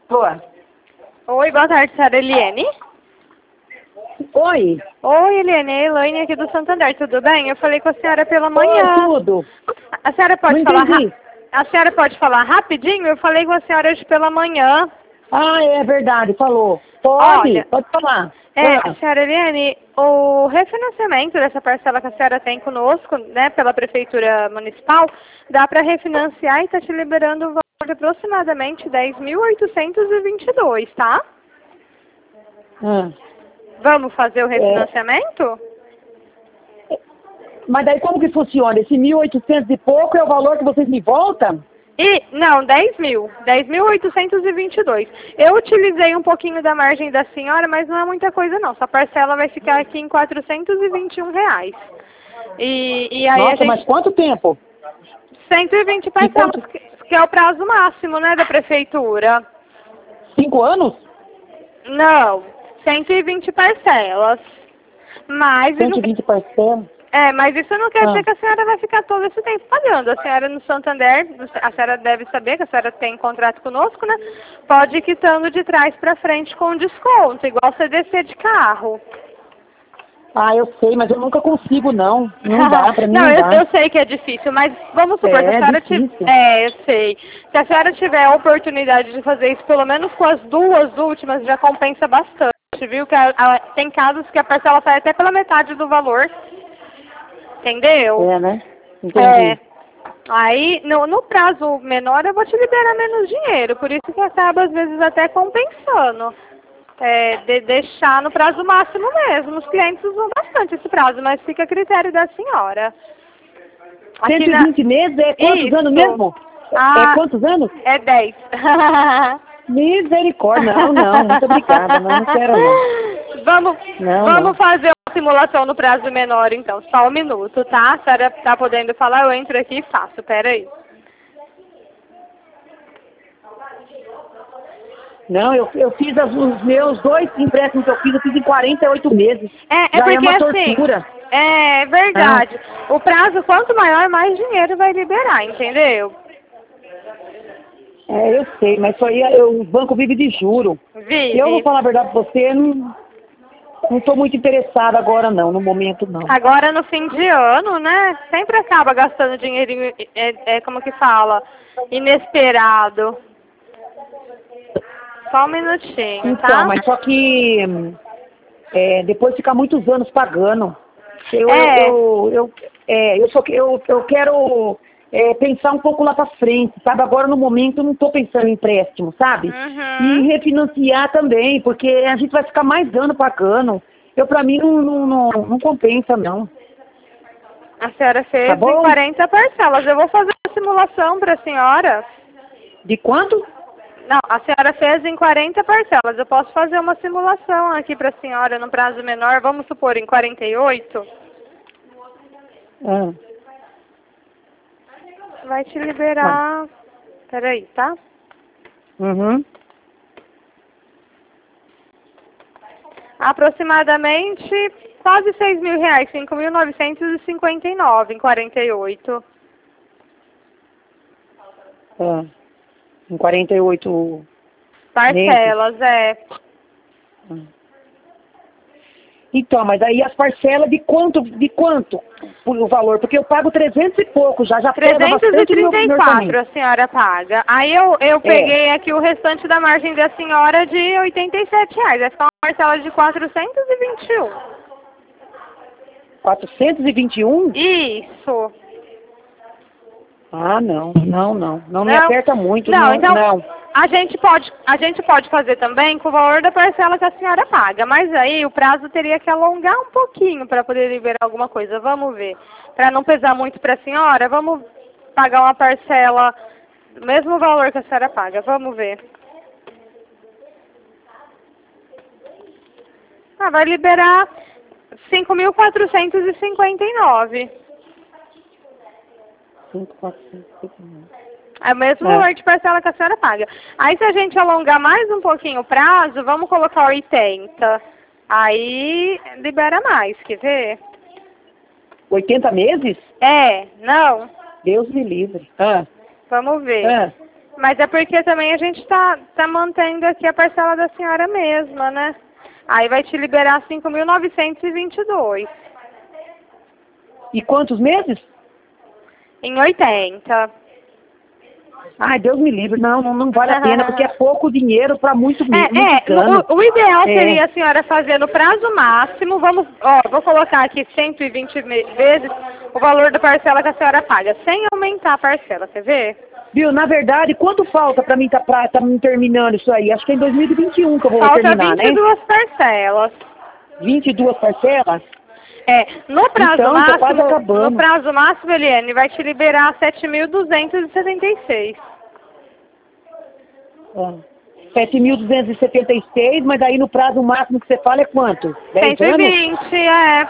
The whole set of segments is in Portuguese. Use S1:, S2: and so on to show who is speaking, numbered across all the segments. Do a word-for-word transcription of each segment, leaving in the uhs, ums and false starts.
S1: Boa.
S2: Oi, boa tarde, senhora Eliane.
S1: Oi.
S2: Oi, Eliane, é a Elaine aqui do Santander, tudo bem? Eu falei com a senhora pela manhã.
S1: Oi, tudo.
S2: A senhora pode
S1: Não
S2: falar
S1: entendi.
S2: ra- A senhora pode falar rapidinho? Eu falei com a senhora hoje pela manhã.
S1: Ah, é verdade, falou. Pode,
S2: Olha,
S1: pode falar.
S2: é,
S1: Ah,
S2: senhora Eliane, o refinanciamento dessa parcela que a senhora tem conosco, né, pela Prefeitura Municipal, dá para refinanciar e está te liberando o valor de aproximadamente dez mil oitocentos e vinte e dois, tá?
S1: ah.
S2: Vamos fazer o refinanciamento?
S1: Mas daí como que funciona? Esse mil e oitocentos e pouco é o valor que vocês me voltam?
S2: E, não, dez mil. dez mil oitocentos e vinte e dois. Eu utilizei um pouquinho da margem da senhora, mas não é muita coisa não. Sua parcela vai ficar aqui em quatrocentos e vinte e um reais. E, e aí
S1: Nossa,
S2: a gente...
S1: mas quanto tempo?
S2: cento e vinte
S1: E
S2: parcelas,
S1: quanto?
S2: que que é o prazo máximo, né, da prefeitura.
S1: Cinco anos?
S2: Não, cento e vinte parcelas. Mas...
S1: cento e vinte parcelas?
S2: É, mas isso não quer
S1: Ah.
S2: dizer que a senhora vai ficar todo esse tempo pagando. A senhora no Santander, a senhora deve saber que a senhora tem contrato conosco, né? Pode ir quitando de trás para frente com desconto, igual C D C de carro.
S1: Ah, eu sei, mas eu nunca consigo, não. Não dá, pra mim
S2: não,
S1: não,
S2: eu,
S1: dá.
S2: eu sei que é difícil, mas vamos supor,
S1: É,
S2: se a senhora
S1: difícil.
S2: tiver... É, eu sei. Se a senhora tiver a oportunidade de fazer isso, pelo menos com as duas últimas, já compensa bastante, viu? Que a, a, tem casos que a parcela sai até pela metade do valor. Entendeu?
S1: É, né? Entendi.
S2: É. Aí, no, no prazo menor, eu vou te liberar menos dinheiro. Por isso que acaba, às vezes, até compensando. É, de deixar no prazo máximo mesmo. Os clientes usam bastante esse prazo, mas fica a critério da senhora. Aqui
S1: cento e vinte
S2: na...
S1: meses é quantos
S2: Isso.
S1: anos mesmo?
S2: Ah,
S1: É quantos anos?
S2: é dez.
S1: Misericórdia. Não, não, muito obrigada. Não, não quero não.
S2: Vamos,
S1: Não,
S2: vamos
S1: não.
S2: fazer uma simulação no prazo menor, então. Só um minuto, tá? A senhora tá podendo falar, eu entro aqui e faço. Pera aí.
S1: Não, eu, eu fiz as- os meus dois empréstimos que eu fiz, eu fiz em quarenta e oito meses.
S2: É, é
S1: Já
S2: porque
S1: é uma
S2: assim,
S1: tortura.
S2: é verdade. O prazo, quanto maior, mais dinheiro vai liberar, entendeu?
S1: É, eu sei, mas isso aí é- o banco vive de juro.
S2: Vive.
S1: Eu vou falar a verdade pra você, não não estou muito interessada agora não, no momento não.
S2: Agora no fim de ano, né? Sempre acaba gastando dinheirinho, é, é como que fala? Inesperado. Só um minutinho,
S1: Então,
S2: tá?
S1: mas só que hum, é, depois ficar muitos anos pagando. Eu,
S2: É.
S1: eu, eu, eu, é, eu, só, que- eu, eu quero é, pensar um pouco lá pra frente, sabe? Agora no momento eu não estou pensando em empréstimo, sabe?
S2: Uhum.
S1: E refinanciar também, porque a gente vai ficar mais ano pagando. Eu, pra mim, não, não, não, não compensa, não.
S2: A senhora fez
S1: Tá
S2: em
S1: bom?
S2: quarenta parcelas. Eu vou fazer a simulação para a senhora.
S1: De quanto?
S2: Não, a senhora fez em quarenta parcelas. Eu posso fazer uma simulação aqui para a senhora no prazo menor. Vamos supor em quarenta e oito.
S1: Ah,
S2: Vai te liberar... Peraí, tá?
S1: uhum.
S2: Aproximadamente quase seis mil reais. cinco mil novecentos e cinquenta e nove em quarenta e oito.
S1: Ah, em quarenta e oito
S2: Parcelas, é.
S1: Então, mas aí as parcelas de quanto, de quanto por o valor? Porque eu pago trezentos e pouco, já já pesa
S2: trezentos e
S1: bastante no meu,
S2: trinta e
S1: meu
S2: quatro
S1: orçamento.
S2: a senhora paga. Aí eu, eu peguei aqui o restante da margem da senhora de oitenta e sete reais. Vai ficar uma parcela de quatrocentos e vinte e um.
S1: quatrocentos e vinte e um?
S2: Isso.
S1: Ah, não, não, não. Não me
S2: Não?
S1: aperta muito,
S2: Não,
S1: não.
S2: então
S1: não.
S2: a gente pode, a gente pode fazer também com o valor da parcela que a senhora paga, mas aí o prazo teria que alongar um pouquinho para poder liberar alguma coisa. Vamos ver. Para não pesar muito para a senhora, vamos pagar uma parcela do mesmo valor que a senhora paga. Vamos ver. Ah, vai liberar cinco mil quatrocentos e cinquenta e nove.
S1: cinco, quatrocentos e cinquenta e nove.
S2: É o mesmo
S1: É.
S2: valor de parcela que a senhora paga. Aí se a gente alongar mais um pouquinho o prazo, vamos colocar oitenta. Aí libera mais, quer ver?
S1: oitenta meses?
S2: É, não.
S1: Deus me livre. Ah,
S2: Vamos ver.
S1: ah.
S2: Mas é porque também a gente tá, tá mantendo aqui a parcela da senhora mesma, né? Aí vai te liberar cinco mil novecentos e vinte e dois.
S1: E quantos meses?
S2: Em oitenta.
S1: Ai, Deus me livre. Não, não, não vale a pena, porque é pouco dinheiro para muito, muito
S2: É, é
S1: cano.
S2: o, o ideal
S1: É.
S2: seria a senhora fazer no prazo máximo. Vamos, ó, vou colocar aqui cento e vinte vezes o valor da parcela que a senhora paga, sem aumentar a parcela, quer ver?
S1: Viu, na verdade, quanto falta para mim tá, pra, tá me terminando isso aí? Acho que é em dois mil e vinte e um que eu vou
S2: Falta
S1: terminar,
S2: vinte e duas
S1: né?
S2: parcelas.
S1: vinte e duas parcelas?
S2: É, no prazo
S1: Então, tá quase
S2: máximo,
S1: acabando.
S2: no prazo máximo, Eliane, vai te liberar sete mil duzentos e setenta e seis.
S1: sete mil duzentos e setenta e seis, mas aí no prazo máximo que você fala é quanto? dez
S2: cento e
S1: anos?
S2: vinte, é.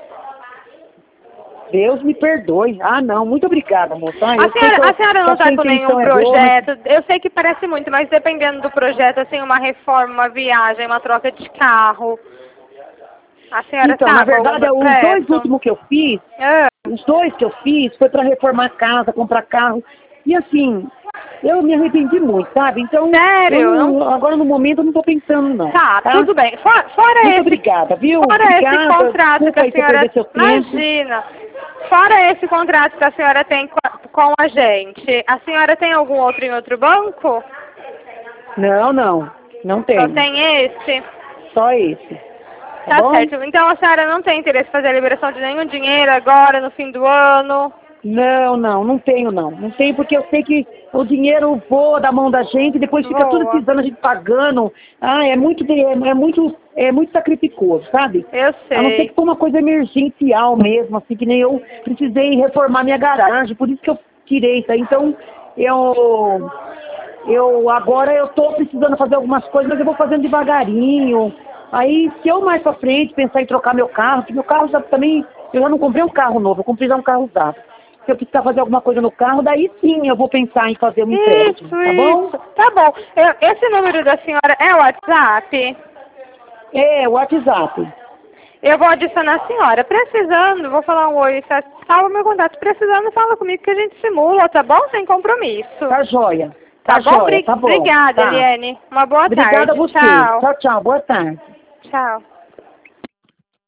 S1: Deus me perdoe. Ah, não, muito obrigada, moça. Ah, eu
S2: A
S1: sei que
S2: senhora,
S1: eu-
S2: a senhora
S1: que
S2: não
S1: a
S2: está
S1: sua
S2: com nenhum
S1: intenção é boa, mas-
S2: projeto? Eu sei que parece muito, mas dependendo do projeto, assim, uma reforma, uma viagem, uma troca de carro. A senhora
S1: Então,
S2: tá
S1: na
S2: com algum
S1: verdade, os
S2: projeto?
S1: dois últimos que eu fiz,
S2: Ah,
S1: os dois que eu fiz foi para reformar casa, comprar carro. E assim, eu me arrependi muito, sabe? Então,
S2: Sério?
S1: eu não- agora no momento eu não estou pensando, não.
S2: Tá, tudo bem. Fora, fora
S1: Muito
S2: esse,
S1: obrigada, viu?
S2: fora
S1: Obrigada.
S2: esse contrato
S1: Desculpa
S2: que a
S1: aí se eu
S2: senhora...
S1: perder seu tempo.
S2: Imagina. Fora esse contrato que a senhora tem com a, com a gente, a senhora tem algum outro em outro banco?
S1: Não, não. Não tem.
S2: Só tem esse?
S1: Só esse. Tá,
S2: Tá
S1: bom?
S2: certo. Então a senhora não tem interesse em fazer a liberação de nenhum dinheiro agora, no fim do ano?
S1: Não, não, não tenho não. Não tenho porque eu sei que o dinheiro voa da mão da gente e depois fica
S2: Voa.
S1: todos esses anos a gente pagando. Ah, é muito, de- é, é muito, é muito sacrificoso, sabe?
S2: Eu sei.
S1: A não ser que foi uma coisa emergencial mesmo, assim, que nem eu precisei reformar minha garagem, por isso que eu tirei isso aí. Então, eu, eu agora eu tô precisando fazer algumas coisas, mas eu vou fazendo devagarinho. Aí, se eu mais pra frente pensar em trocar meu carro, porque meu carro já também, eu já não comprei um carro novo, eu comprei já um carro usado. Se eu precisar fazer alguma coisa no carro, daí sim eu vou pensar em fazer um empréstimo,
S2: Isso,
S1: tá bom?
S2: isso. Tá bom. Eu- esse número da senhora é o WhatsApp?
S1: É, o WhatsApp.
S2: Eu vou adicionar a senhora. Precisando, vou falar um oi, tá? Salva meu contato. Precisando, fala comigo que a gente simula, tá bom? Sem compromisso.
S1: Tá joia.
S2: Tá,
S1: Tá,
S2: bom?
S1: joia,
S2: Bri-
S1: tá bom.
S2: Obrigada,
S1: Tá.
S2: Eliane. Uma boa
S1: Obrigada
S2: tarde.
S1: a você.
S2: Tchau.
S1: Tchau, tchau. Boa tarde.
S2: Tchau.